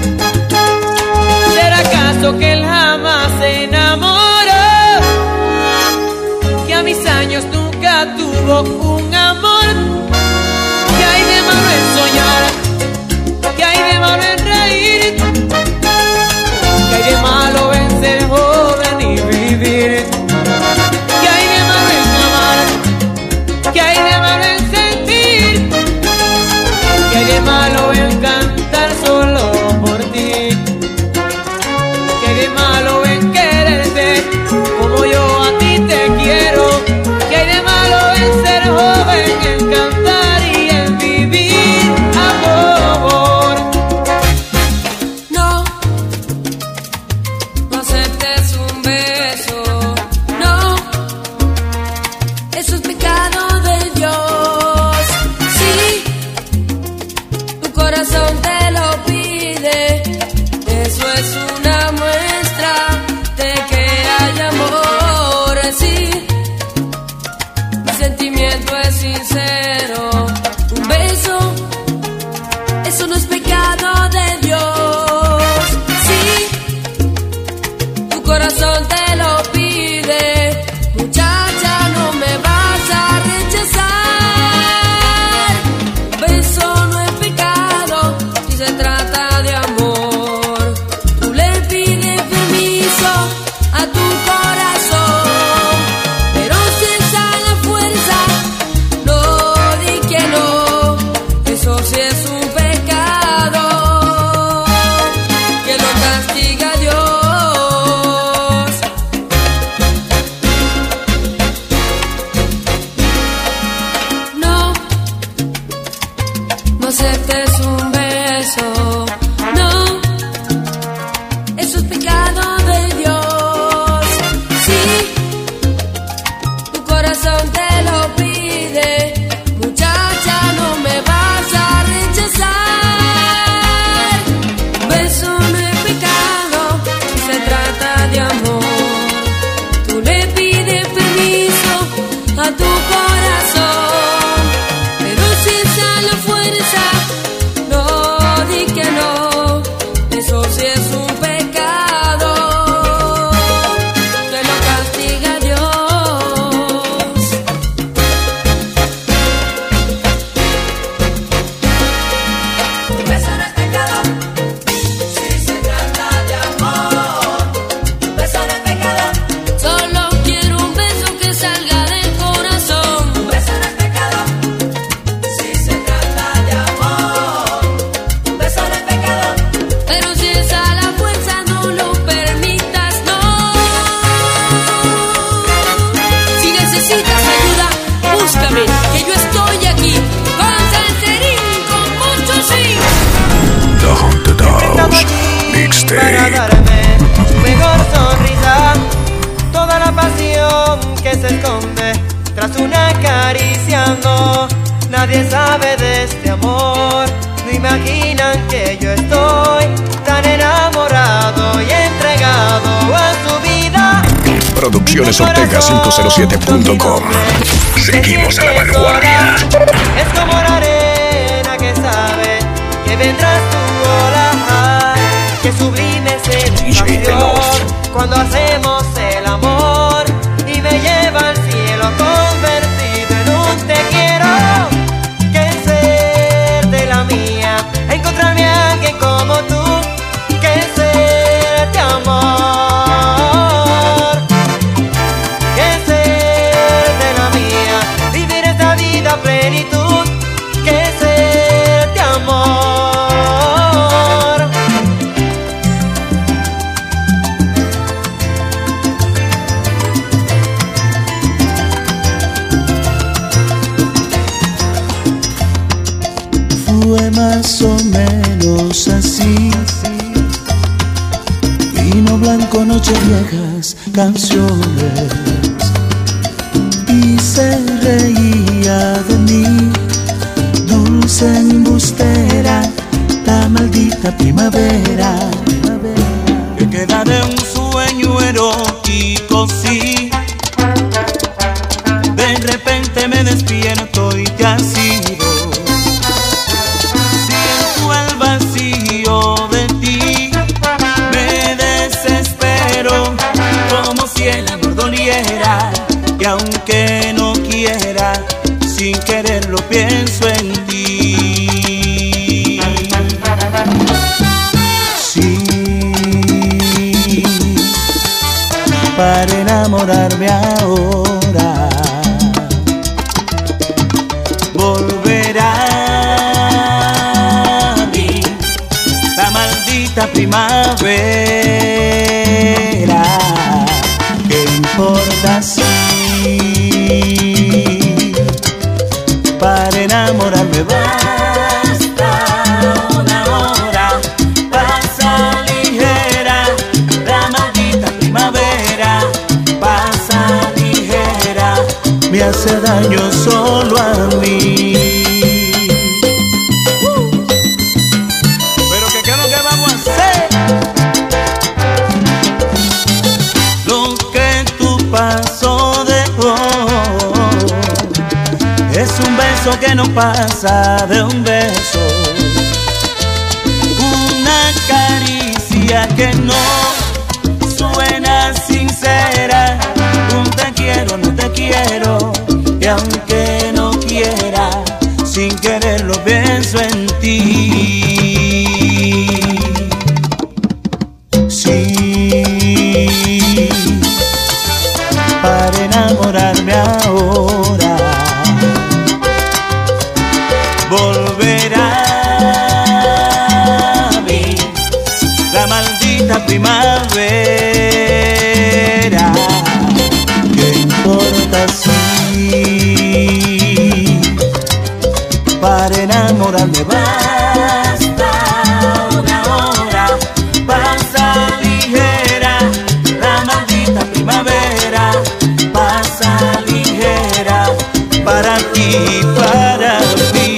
¿Será acaso que él jamás se enamoró? Que a mis años nunca tuvo un amor. ¿Qué hay de malo en soñar? ¿Qué hay de malo en reír? ¿Qué hay de malo en ser joven y vivir? ¿Qué hay de malo en amar? ¿Qué hay de malo en sentir? ¿Qué hay de malo en cantar solo por ti? ¿Qué hay de malo en quererte como yo a ti te quiero? ¿Qué hay de malo en ser joven, en cantar y en vivir amor? No, no aceptes un beso, no, eso es pecado de Dios. Sí, tu corazón te lo pide, eso es una muestra de que hay amor. Sí, mi sentimiento es sincero, un beso, eso no es pecado de Dios. Sí, tu corazón te lo pide, muchacha, no me vas a rechazar. Un beso no es pecado si se trata de amor. Tú le pides permiso a tu corazón, pero si está la fuerza, no di que no. Eso sí es un pecado que lo castiga Dios. No, este es un beso. No, eso es pecado de Dios. Sí, tu corazón te lo pide. Muchacha, no me vas a rechazar. Un beso no es pecado, se trata de amor. Tú le pides permiso a tu corazón, pero si esa la fuerza, no di que no, eso sí es un pecado que lo castiga Dios. Un beso no es pecado si se trata de amor. Un beso no es pecado, solo quiero un beso que salga del corazón. Un beso no es pecado si se trata de amor. Un beso no es pecado, pero si es a la fuerza no lo permitas, no. Si necesitas ayuda, búscame, que yo estoy aquí. Con Salserín, con mucho sí. The Haunted House Para Mixtape. darme tu mejor sonrisa, toda la pasión que se esconde tras una caricia, no. Nadie sabe de este amor, no imaginan que yo estoy tan enamorado y entregado a su vida. Producciones Ortega 507.com. Seguimos a la vanguardia. Es como la arena que sabe que vendrás tu ola, ay, que sublime sensación cuando hacemos el amor y me lleva al cielo convertido en un te quiero. Que ser de la mía, encontrarme a alguien como tú, que serte amor. Que ser de la mía, vivir esta vida a plenitud, que serte amor. Fue más o menos así. Vino blanco, noches viejas, canciones. Y se reía de mí, dulce embustera, la maldita primavera. Que queda de un sueño erótico, sí. De repente me despierto y te has ido. Siento el vacío de ti, me desespero, como si el amor doliera. Y aunque no quiera, sin quererlo pienso en ti. Sí, para enamorarme ahora, volverá a mí la maldita primavera. ¿Qué importa si para enamorarme basta una hora? Pasa ligera, la maldita primavera. Pasa ligera, me hace daño solo a mí. Pero ¿qué es lo que vamos a hacer? Lo que tu paso dejó es un beso que no pasa de un beso, una caricia que no suena sincera, un te quiero, no te quiero, y aunque no quiera, sin quererlo pienso en ti. Sí, para enamorarme ahora, volverá a mí la maldita primavera. ¿Qué importa si para enamorarme va? hasta una hora. Pasa ligera la maldita primavera. Pasa ligera para ti, para mí.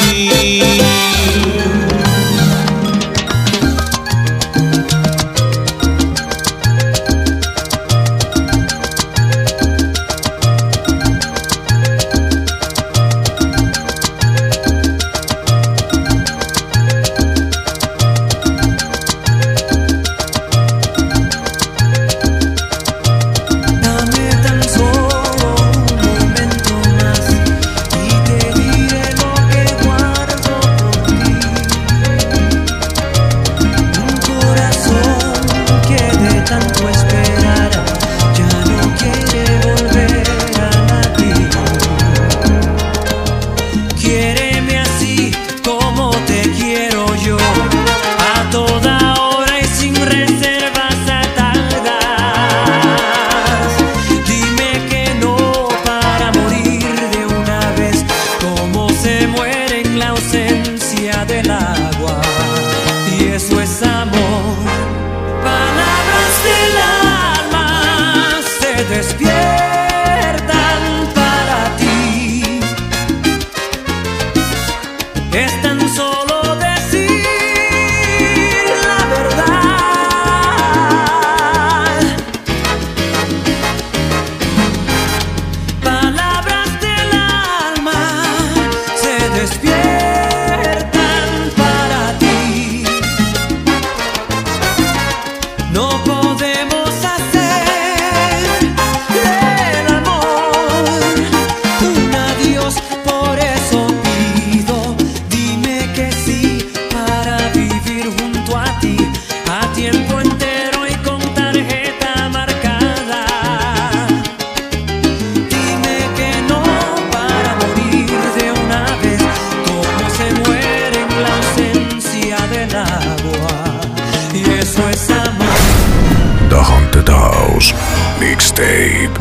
Mixtape.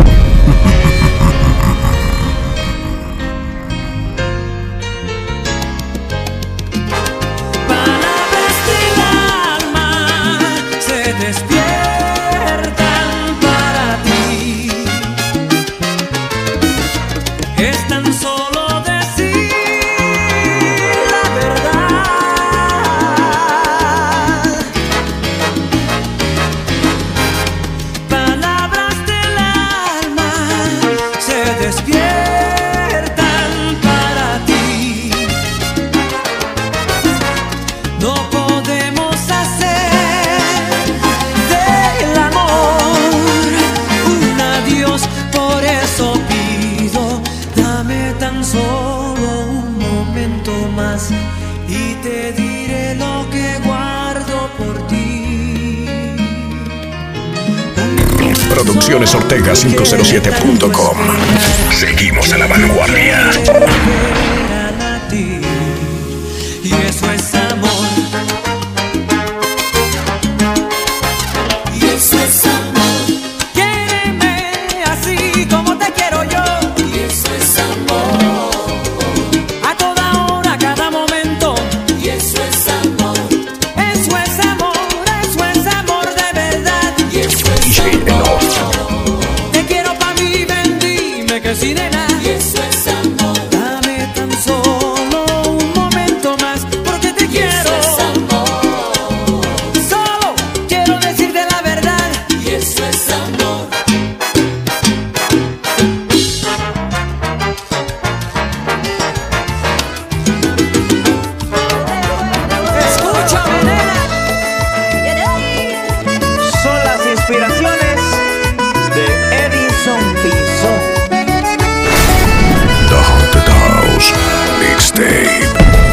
Palabras del alma se despiertan para ti. Es tan solo decir la verdad. Palabras del alma se despiertan para ti. No podemos hacer del amor un adiós, por eso pido, dame tan solo un momento más y te diré lo que guardo por ti. Producciones Ortega 507.com. Seguimos a la vanguardia. Y eso es amor. Y eso es amor. Quiéreme así como te quiero yo. Y eso es amor. A toda hora, a cada momento. Y eso es amor. Eso es amor, eso es amor de verdad. Y eso es amor. Te quiero pa' mí, ven, dime que sí, nena. Y eso es amor. Dame tan solo un momento más, porque te quiero. Solo quiero decirte la verdad. Y eso es amor. Escúchame, nena. Son las inspiraciones de Edison Pinzón. The Haunted House Mixtape.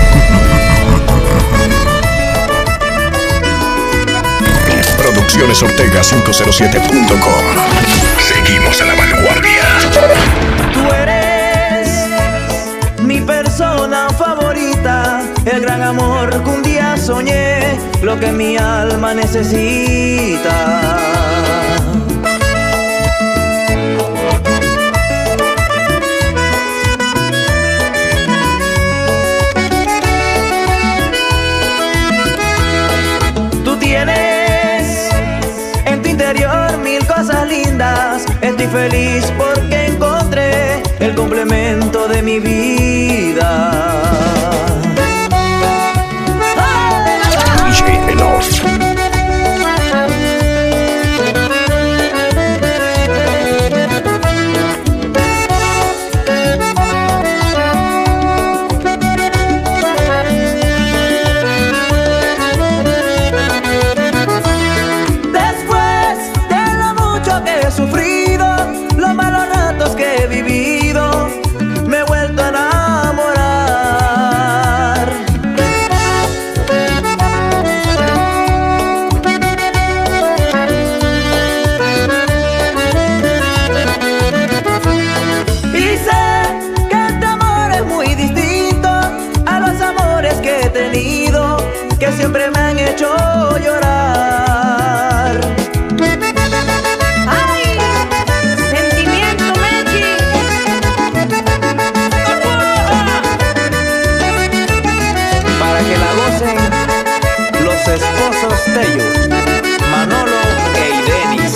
Producciones Ortega 507.com. Seguimos a la vanguardia. Tú eres mi persona favorita, el gran amor que un día soñé, lo que mi alma necesita. sentí feliz porque encontré el complemento de mi vida. DJ Enos. Que siempre me han hecho llorar. ¡Ay! Sentimiento, Mechi. Para que la gocen los esposos de ellos, Manolo e Denis.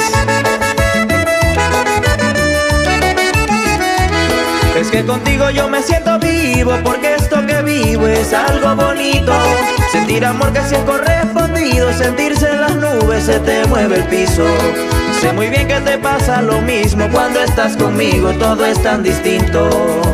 Es que contigo yo me siento vivo, porque esto que vivo es algo bonito. Sentir amor que se ha correspondido, sentirse en las nubes, se te mueve el piso. Sé muy bien que te pasa lo mismo cuando estás conmigo, todo es tan distinto.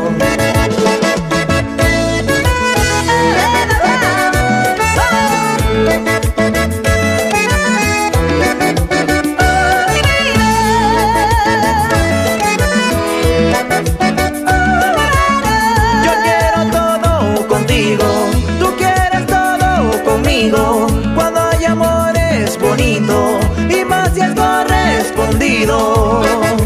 Yo quiero todo contigo, tú quieres todo conmigo. Cuando hay amor es bonito, y más si es correspondido.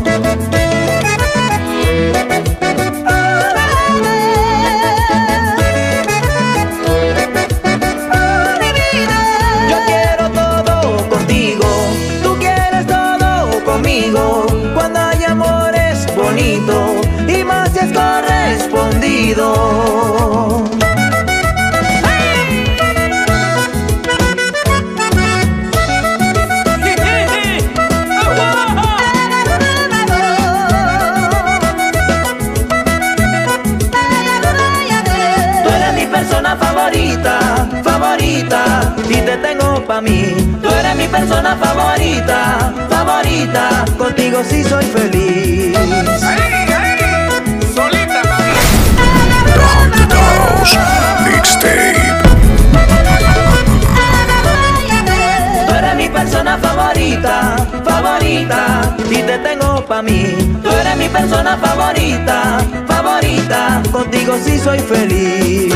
Yo quiero todo contigo, tú quieres todo conmigo. Cuando hay amor es bonito, y más si es correspondido. Favorita, y te tengo pa' mí. Tú eres mi persona favorita, favorita. Contigo sí soy feliz. Solita, The House Mixtape. Tú eres mi persona favorita, favorita, y te tengo pa' mí. Tú eres mi persona favorita, favorita. Contigo sí soy feliz.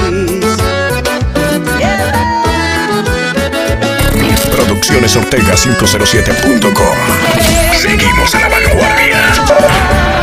Producciones Ortega 507.com. Seguimos a la vanguardia.